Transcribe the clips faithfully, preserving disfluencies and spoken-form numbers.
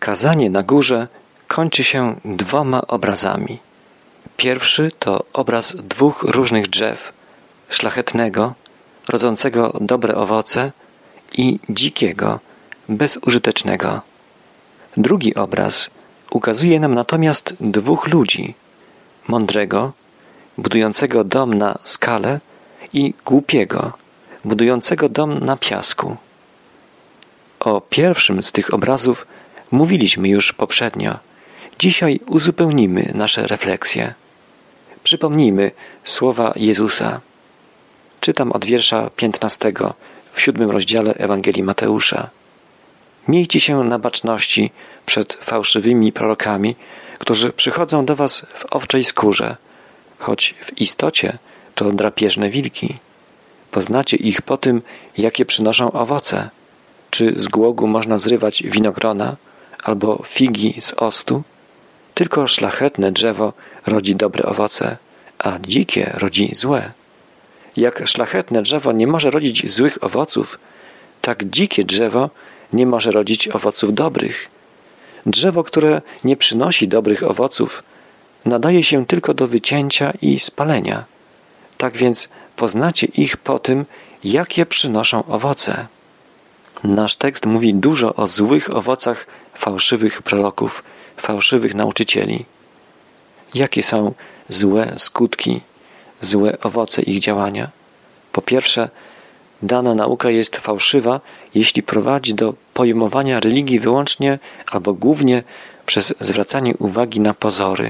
Kazanie na górze kończy się dwoma obrazami. Pierwszy to obraz dwóch różnych drzew, szlachetnego, rodzącego dobre owoce i dzikiego, bezużytecznego. Drugi obraz ukazuje nam natomiast dwóch ludzi, mądrego, budującego dom na skale i głupiego, budującego dom na piasku. O pierwszym z tych obrazów mówiliśmy już poprzednio. Dzisiaj uzupełnimy nasze refleksje. Przypomnijmy słowa Jezusa. Czytam od wiersza piętnastego w siódmym rozdziale Ewangelii Mateusza. Miejcie się na baczności przed fałszywymi prorokami, którzy przychodzą do was w owczej skórze, choć w istocie to drapieżne wilki. Poznacie ich po tym, jakie przynoszą owoce. Czy z głogu można zrywać winogrona, albo figi z ostu? Tylko szlachetne drzewo rodzi dobre owoce, a dzikie rodzi złe. Jak szlachetne drzewo nie może rodzić złych owoców, tak dzikie drzewo nie może rodzić owoców dobrych. Drzewo, które nie przynosi dobrych owoców, nadaje się tylko do wycięcia i spalenia. Tak więc poznacie ich po tym, jakie przynoszą owoce. Nasz tekst mówi dużo o złych owocach fałszywych proroków, fałszywych nauczycieli. Jakie są złe skutki, złe owoce ich działania? Po pierwsze, dana nauka jest fałszywa, jeśli prowadzi do pojmowania religii wyłącznie albo głównie przez zwracanie uwagi na pozory.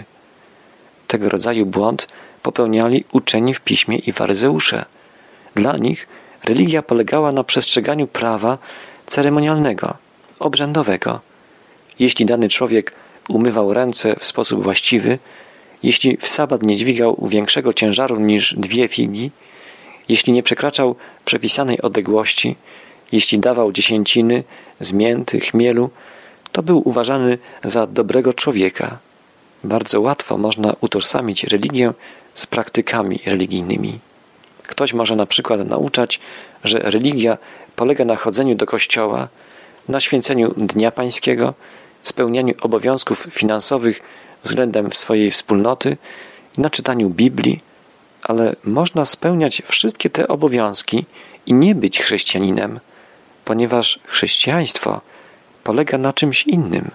Tego rodzaju błąd popełniali uczeni w piśmie i faryzeusze. Dla nich religia polegała na przestrzeganiu prawa ceremonialnego, obrzędowego. Jeśli dany człowiek umywał ręce w sposób właściwy, jeśli w sabat nie dźwigał większego ciężaru niż dwie figi, jeśli nie przekraczał przepisanej odległości, jeśli dawał dziesięciny z mięty, chmielu, to był uważany za dobrego człowieka. Bardzo łatwo można utożsamić religię z praktykami religijnymi. Ktoś może na przykład nauczać, że religia polega na chodzeniu do kościoła, na święceniu Dnia Pańskiego, spełnianiu obowiązków finansowych względem swojej wspólnoty, na czytaniu Biblii, ale można spełniać wszystkie te obowiązki i nie być chrześcijaninem, ponieważ chrześcijaństwo polega na czymś innym.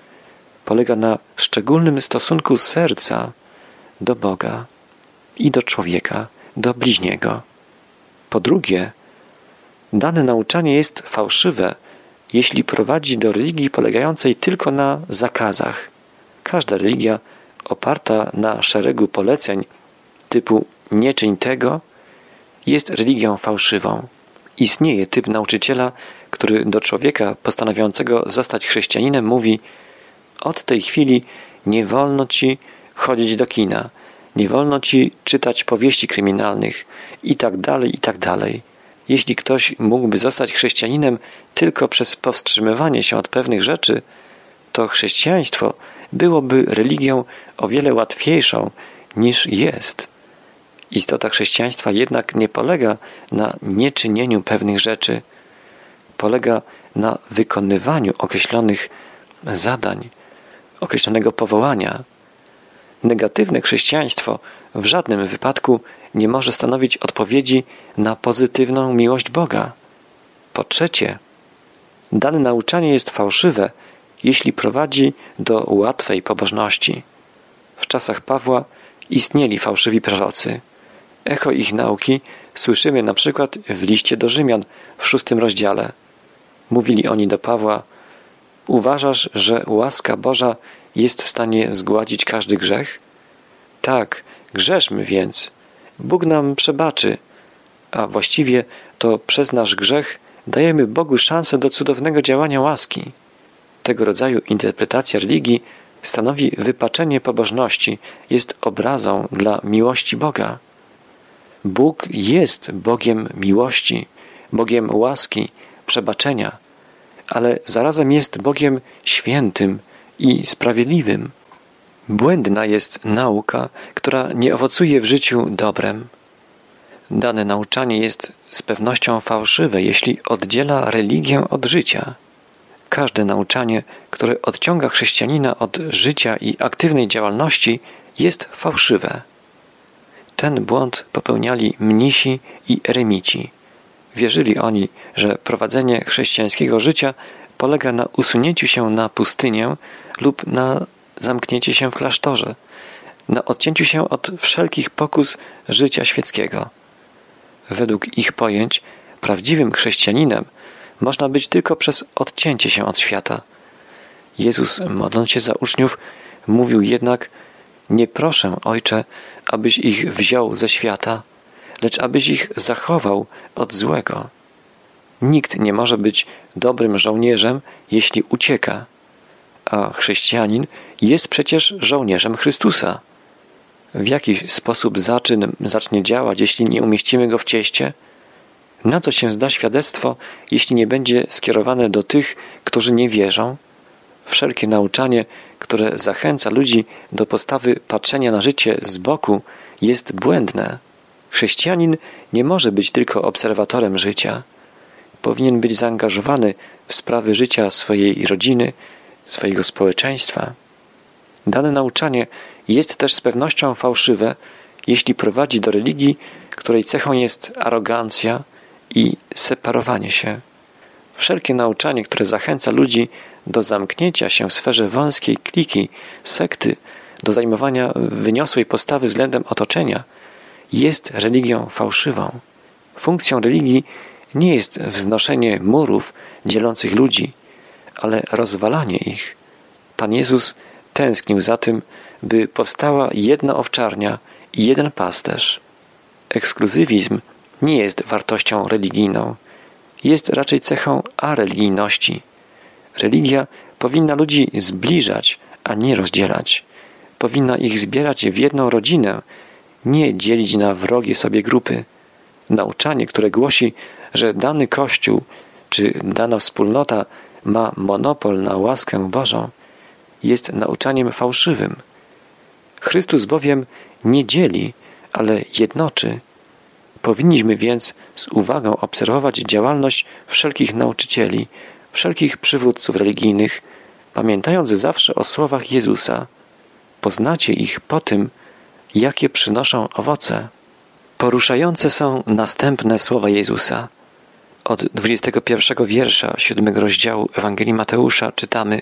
Polega na szczególnym stosunku serca do Boga i do człowieka, do bliźniego. Po drugie, dane nauczanie jest fałszywe, jeśli prowadzi do religii polegającej tylko na zakazach. Każda religia oparta na szeregu poleceń typu nie czyń tego jest religią fałszywą. Istnieje typ nauczyciela, który do człowieka postanawiającego zostać chrześcijaninem mówi: od tej chwili nie wolno ci chodzić do kina, nie wolno ci czytać powieści kryminalnych i tak dalej, i tak dalej. Jeśli ktoś mógłby zostać chrześcijaninem tylko przez powstrzymywanie się od pewnych rzeczy, to chrześcijaństwo byłoby religią o wiele łatwiejszą niż jest. Istota chrześcijaństwa jednak nie polega na nieczynieniu pewnych rzeczy. Polega na wykonywaniu określonych zadań, określonego powołania. Negatywne chrześcijaństwo w żadnym wypadku nie może stanowić odpowiedzi na pozytywną miłość Boga. Po trzecie, dane nauczanie jest fałszywe, jeśli prowadzi do łatwej pobożności. W czasach Pawła istnieli fałszywi prorocy. Echo ich nauki słyszymy na przykład w liście do Rzymian w szóstym rozdziale. Mówili oni do Pawła: uważasz, że łaska Boża jest w stanie zgładzić każdy grzech? Tak, grzeszmy więc. Bóg nam przebaczy, a właściwie to przez nasz grzech dajemy Bogu szansę do cudownego działania łaski. Tego rodzaju interpretacja religii stanowi wypaczenie pobożności, jest obrazą dla miłości Boga. Bóg jest Bogiem miłości, Bogiem łaski, przebaczenia, ale zarazem jest Bogiem świętym i sprawiedliwym. Błędna jest nauka, która nie owocuje w życiu dobrem. Dane nauczanie jest z pewnością fałszywe, jeśli oddziela religię od życia. Każde nauczanie, które odciąga chrześcijanina od życia i aktywnej działalności, jest fałszywe. Ten błąd popełniali mnisi i eremici. Wierzyli oni, że prowadzenie chrześcijańskiego życia polega na usunięciu się na pustynię lub na zamknięciu się w klasztorze, na odcięciu się od wszelkich pokus życia świeckiego. Według ich pojęć prawdziwym chrześcijaninem można być tylko przez odcięcie się od świata. Jezus, modląc się za uczniów, mówił jednak: nie proszę, Ojcze, abyś ich wziął ze świata, lecz abyś ich zachował od złego. Nikt nie może być dobrym żołnierzem, jeśli ucieka, a chrześcijanin jest przecież żołnierzem Chrystusa. W jaki sposób zaczyn zacznie działać, jeśli nie umieścimy go w cieście? Na co się zda świadectwo, jeśli nie będzie skierowane do tych, którzy nie wierzą? Wszelkie nauczanie, które zachęca ludzi do postawy patrzenia na życie z boku, jest błędne. Chrześcijanin nie może być tylko obserwatorem życia. Powinien być zaangażowany w sprawy życia swojej rodziny, swojego społeczeństwa. Dane nauczanie jest też z pewnością fałszywe, jeśli prowadzi do religii, której cechą jest arogancja i separowanie się. Wszelkie nauczanie, które zachęca ludzi do zamknięcia się w sferze wąskiej kliki, sekty, do zajmowania wyniosłej postawy względem otoczenia, jest religią fałszywą. Funkcją religii nie jest wznoszenie murów dzielących ludzi, ale rozwalanie ich. Pan Jezus tęsknił za tym, by powstała jedna owczarnia i jeden pasterz. Ekskluzywizm nie jest wartością religijną. Jest raczej cechą areligijności. Religia powinna ludzi zbliżać, a nie rozdzielać. Powinna ich zbierać w jedną rodzinę, nie dzielić na wrogie sobie grupy. Nauczanie, które głosi, że dany Kościół czy dana wspólnota ma monopol na łaskę Bożą, jest nauczaniem fałszywym. Chrystus bowiem nie dzieli, ale jednoczy. Powinniśmy więc z uwagą obserwować działalność wszelkich nauczycieli, wszelkich przywódców religijnych, pamiętając zawsze o słowach Jezusa. Poznacie ich po tym, jakie przynoszą owoce. Poruszające są następne słowa Jezusa. Od dwudziestego pierwszego wiersza siódmego rozdziału Ewangelii Mateusza czytamy: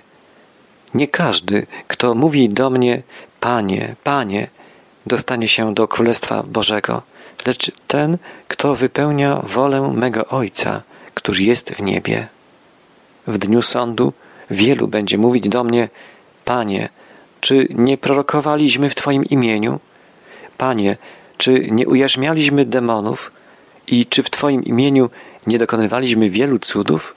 nie każdy, kto mówi do mnie Panie, Panie, dostanie się do Królestwa Bożego, lecz ten, kto wypełnia wolę mego Ojca, który jest w niebie. W dniu sądu wielu będzie mówić do mnie: Panie, czy nie prorokowaliśmy w Twoim imieniu? Panie, czy nie ujarzmialiśmy demonów i czy w Twoim imieniu nie dokonywaliśmy wielu cudów?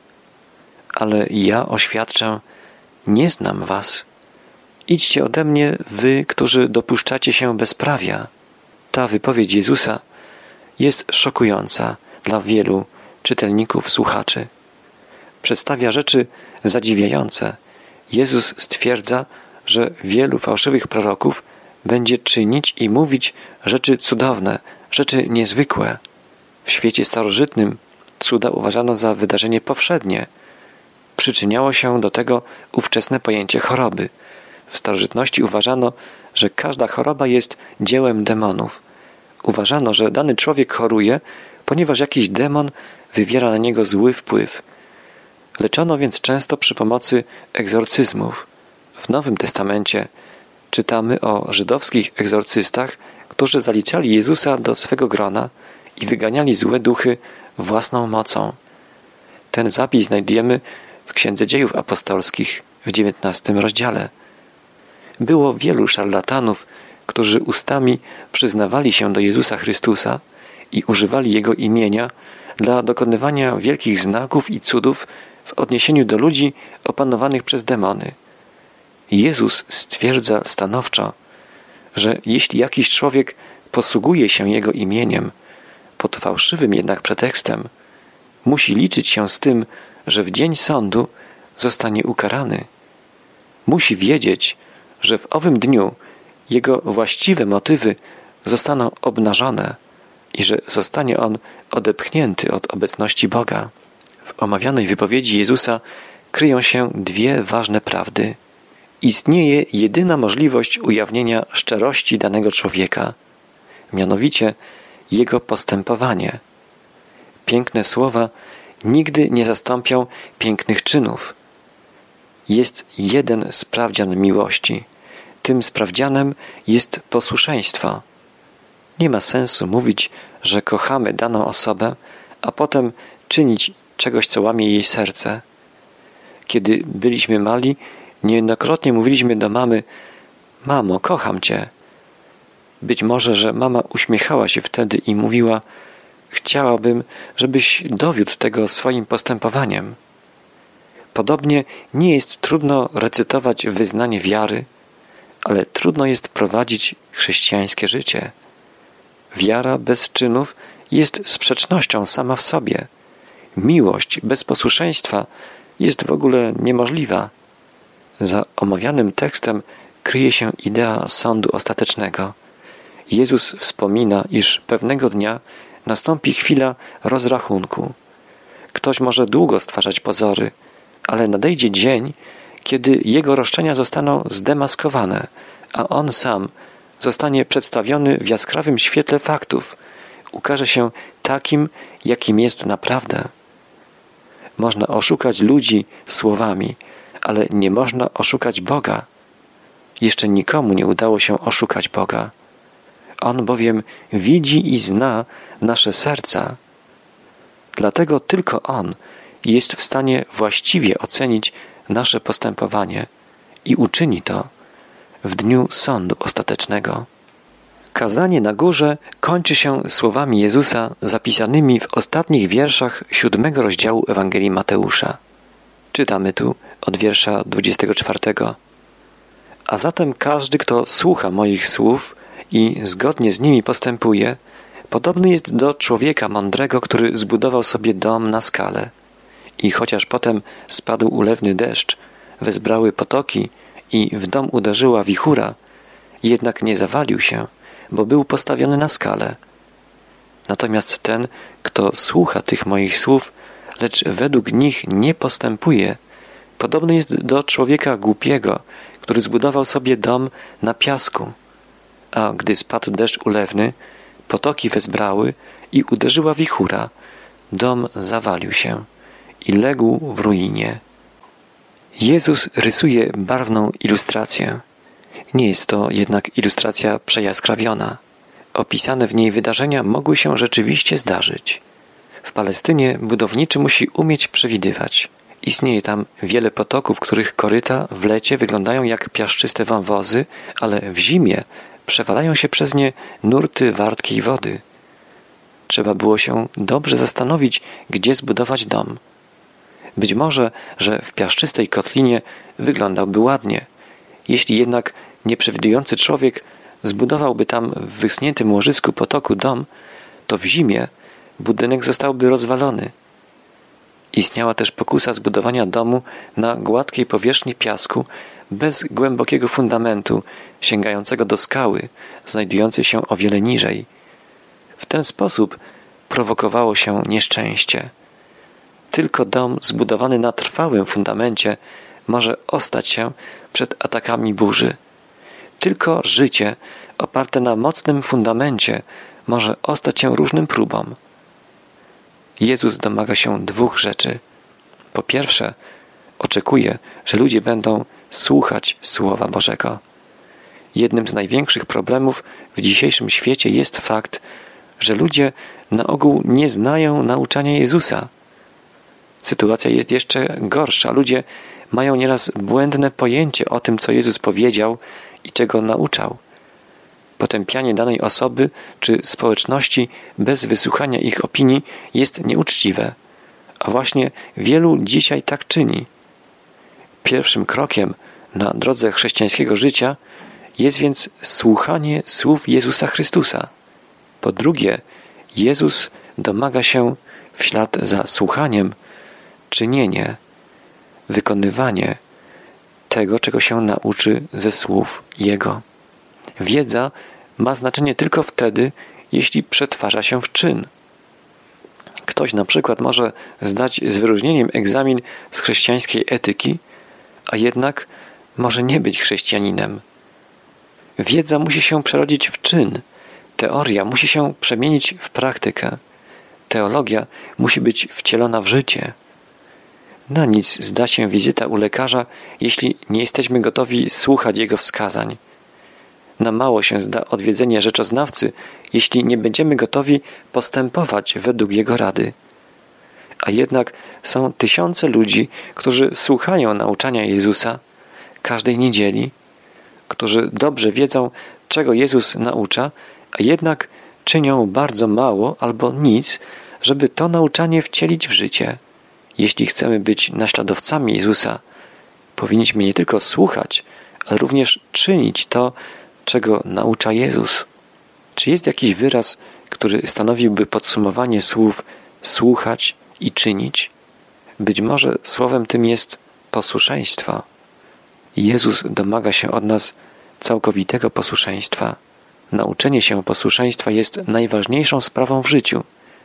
Ale ja oświadczę: nie znam was. Idźcie ode mnie, wy, którzy dopuszczacie się bezprawia. Ta wypowiedź Jezusa jest szokująca dla wielu czytelników, słuchaczy. Przedstawia rzeczy zadziwiające. Jezus stwierdza, że wielu fałszywych proroków będzie czynić i mówić rzeczy cudowne, rzeczy niezwykłe. W świecie starożytnym cuda uważano za wydarzenie powszednie. Przyczyniało się do tego ówczesne pojęcie choroby. W starożytności uważano, że każda choroba jest dziełem demonów. Uważano, że dany człowiek choruje, ponieważ jakiś demon wywiera na niego zły wpływ. Leczono więc często przy pomocy egzorcyzmów. W Nowym Testamencie czytamy o żydowskich egzorcystach, którzy zaliczali Jezusa do swego grona i wyganiali złe duchy własną mocą. Ten zapis znajdujemy w Księdze Dziejów Apostolskich w dziewiętnastym rozdziale. Było wielu szarlatanów, którzy ustami przyznawali się do Jezusa Chrystusa i używali Jego imienia dla dokonywania wielkich znaków i cudów w odniesieniu do ludzi opanowanych przez demony. Jezus stwierdza stanowczo, że jeśli jakiś człowiek posługuje się Jego imieniem, pod fałszywym jednak pretekstem, musi liczyć się z tym, że w dzień sądu zostanie ukarany. Musi wiedzieć, że w owym dniu jego właściwe motywy zostaną obnażone i że zostanie on odepchnięty od obecności Boga. W omawianej wypowiedzi Jezusa kryją się dwie ważne prawdy. Istnieje jedyna możliwość ujawnienia szczerości danego człowieka, mianowicie jego postępowanie. Piękne słowa nigdy nie zastąpią pięknych czynów. Jest jeden sprawdzian miłości. Tym sprawdzianem jest posłuszeństwo. Nie ma sensu mówić, że kochamy daną osobę, a potem czynić czegoś, co łamie jej serce. Kiedy byliśmy mali, niejednokrotnie mówiliśmy do mamy: mamo, kocham cię. Być może, że mama uśmiechała się wtedy i mówiła: chciałabym, żebyś dowiódł tego swoim postępowaniem. Podobnie nie jest trudno recytować wyznanie wiary, ale trudno jest prowadzić chrześcijańskie życie. Wiara bez czynów jest sprzecznością sama w sobie. Miłość bez posłuszeństwa jest w ogóle niemożliwa. Za omawianym tekstem kryje się idea sądu ostatecznego. Jezus wspomina, iż pewnego dnia nastąpi chwila rozrachunku. Ktoś może długo stwarzać pozory, ale nadejdzie dzień, kiedy jego roszczenia zostaną zdemaskowane, a on sam zostanie przedstawiony w jaskrawym świetle faktów. Ukaże się takim, jakim jest naprawdę. Można oszukać ludzi słowami, ale nie można oszukać Boga. Jeszcze nikomu nie udało się oszukać Boga. On bowiem widzi i zna nasze serca. Dlatego tylko On jest w stanie właściwie ocenić nasze postępowanie i uczyni to w dniu sądu ostatecznego. Kazanie na górze kończy się słowami Jezusa zapisanymi w ostatnich wierszach siódmego rozdziału Ewangelii Mateusza. Czytamy tu od wiersza dwudziestego czwartego. A zatem każdy, kto słucha moich słów i zgodnie z nimi postępuje, podobny jest do człowieka mądrego, który zbudował sobie dom na skale. I chociaż potem spadł ulewny deszcz, wezbrały potoki i w dom uderzyła wichura, jednak nie zawalił się, bo był postawiony na skale. Natomiast ten, kto słucha tych moich słów, lecz według nich nie postępuje, podobny jest do człowieka głupiego, który zbudował sobie dom na piasku. A gdy spadł deszcz ulewny, potoki wezbrały i uderzyła wichura, dom zawalił się i legł w ruinie. Jezus rysuje barwną ilustrację. Nie jest to jednak ilustracja przejaskrawiona. Opisane w niej wydarzenia mogły się rzeczywiście zdarzyć. W Palestynie budowniczy musi umieć przewidywać. Istnieje tam wiele potoków, których koryta w lecie wyglądają jak piaszczyste wąwozy, ale w zimie przewalają się przez nie nurty wartkiej wody. Trzeba było się dobrze zastanowić, gdzie zbudować dom. Być może, że w piaszczystej kotlinie wyglądałby ładnie. Jeśli jednak nieprzewidujący człowiek zbudowałby tam w wyschniętym łożysku potoku dom, to w zimie budynek zostałby rozwalony. Istniała też pokusa zbudowania domu na gładkiej powierzchni piasku bez głębokiego fundamentu sięgającego do skały, znajdującej się o wiele niżej. W ten sposób prowokowało się nieszczęście. Tylko dom zbudowany na trwałym fundamencie może ostać się przed atakami burzy. Tylko życie oparte na mocnym fundamencie może ostać się różnym próbom. Jezus domaga się dwóch rzeczy. Po pierwsze, oczekuje, że ludzie będą słuchać Słowa Bożego. Jednym z największych problemów w dzisiejszym świecie jest fakt, że ludzie na ogół nie znają nauczania Jezusa. Sytuacja jest jeszcze gorsza. Ludzie mają nieraz błędne pojęcie o tym, co Jezus powiedział i czego nauczał. Potępianie danej osoby czy społeczności bez wysłuchania ich opinii jest nieuczciwe, a właśnie wielu dzisiaj tak czyni. Pierwszym krokiem na drodze chrześcijańskiego życia jest więc słuchanie słów Jezusa Chrystusa. Po drugie, Jezus domaga się w ślad za słuchaniem czynienie, wykonywanie tego, czego się nauczy ze słów Jego. Wiedza ma znaczenie tylko wtedy, jeśli przetwarza się w czyn. Ktoś na przykład może zdać z wyróżnieniem egzamin z chrześcijańskiej etyki, a jednak może nie być chrześcijaninem. Wiedza musi się przerodzić w czyn, teoria musi się przemienić w praktykę, teologia musi być wcielona w życie. Na nic zda się wizyta u lekarza, jeśli nie jesteśmy gotowi słuchać jego wskazań. Na mało się zda odwiedzenie rzeczoznawcy, jeśli nie będziemy gotowi postępować według jego rady. A jednak są tysiące ludzi, którzy słuchają nauczania Jezusa każdej niedzieli, którzy dobrze wiedzą, czego Jezus naucza, a jednak czynią bardzo mało albo nic, żeby to nauczanie wcielić w życie. Jeśli chcemy być naśladowcami Jezusa, powinniśmy nie tylko słuchać, ale również czynić to, czego naucza Jezus. Czy jest jakiś wyraz, który stanowiłby podsumowanie słów słuchać i czynić? Być może słowem tym jest posłuszeństwo. Jezus domaga się od nas całkowitego posłuszeństwa. Nauczenie się posłuszeństwa jest najważniejszą sprawą w życiu.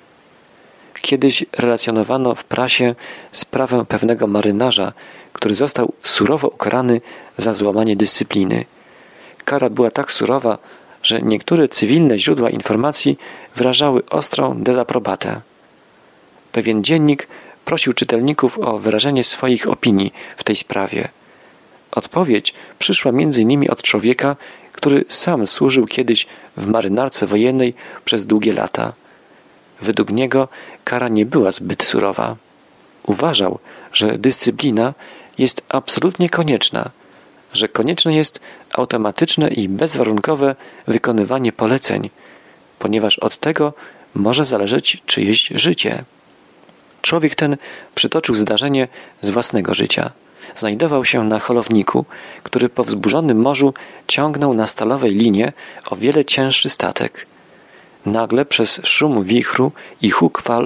Kiedyś relacjonowano w prasie sprawę pewnego marynarza, który został surowo ukarany za złamanie dyscypliny. Kara była tak surowa, że niektóre cywilne źródła informacji wyrażały ostrą dezaprobatę. Pewien dziennik prosił czytelników o wyrażenie swoich opinii w tej sprawie. Odpowiedź przyszła między innymi od człowieka, który sam służył kiedyś w marynarce wojennej przez długie lata. Według niego kara nie była zbyt surowa. Uważał, że dyscyplina jest absolutnie konieczna, że konieczne jest automatyczne i bezwarunkowe wykonywanie poleceń, ponieważ od tego może zależeć czyjeś życie. Człowiek ten przytoczył zdarzenie z własnego życia. Znajdował się na holowniku, który po wzburzonym morzu ciągnął na stalowej linie o wiele cięższy statek. Nagle przez szum wichru i huk fal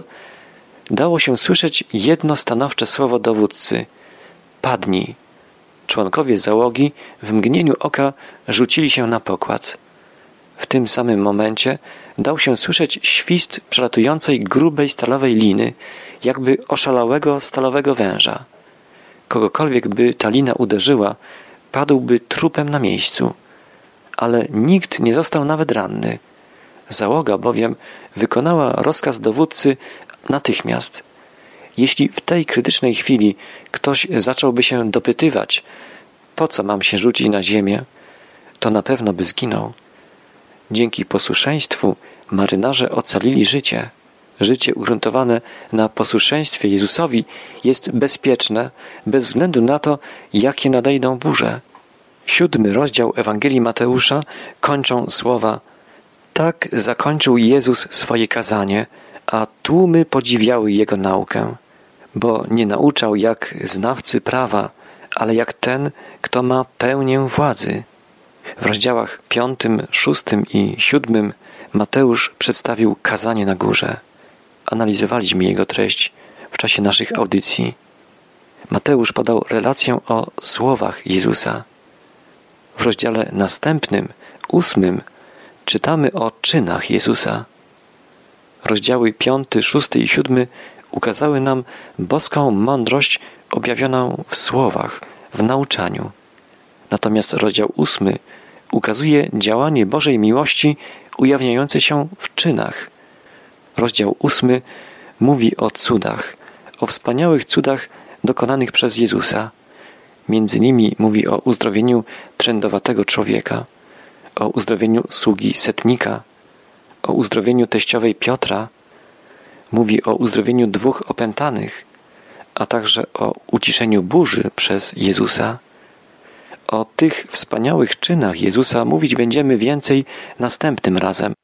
dało się słyszeć jedno stanowcze słowo dowódcy: padnij. Członkowie załogi w mgnieniu oka rzucili się na pokład. W tym samym momencie dał się słyszeć świst przelatującej grubej stalowej liny, jakby oszalałego stalowego węża. Kogokolwiek by ta lina uderzyła, padłby trupem na miejscu. Ale nikt nie został nawet ranny. Załoga bowiem wykonała rozkaz dowódcy natychmiast. Jeśli w tej krytycznej chwili ktoś zacząłby się dopytywać, po co mam się rzucić na ziemię, to na pewno by zginął. Dzięki posłuszeństwu marynarze ocalili życie. Życie ugruntowane na posłuszeństwie Jezusowi jest bezpieczne bez względu na to, jakie nadejdą burze. Siódmy rozdział Ewangelii Mateusza kończą słowa: tak zakończył Jezus swoje kazanie, a tłumy podziwiały Jego naukę, bo nie nauczał jak znawcy prawa, ale jak ten, kto ma pełnię władzy. W rozdziałach piątym, szóstym i siódmym Mateusz przedstawił kazanie na górze. Analizowaliśmy jego treść w czasie naszych audycji. Mateusz podał relację o słowach Jezusa. W rozdziale następnym, ósmym, czytamy o czynach Jezusa. Rozdziały piąty, szósty i siódmy ukazały nam boską mądrość objawioną w słowach, w nauczaniu. Natomiast rozdział ósmy ukazuje działanie Bożej miłości ujawniające się w czynach. Rozdział ósmy mówi o cudach, o wspaniałych cudach dokonanych przez Jezusa. Między nimi mówi o uzdrowieniu trędowatego człowieka, o uzdrowieniu sługi setnika, o uzdrowieniu teściowej Piotra, mówi o uzdrowieniu dwóch opętanych, a także o uciszeniu burzy przez Jezusa. O tych wspaniałych czynach Jezusa mówić będziemy więcej następnym razem.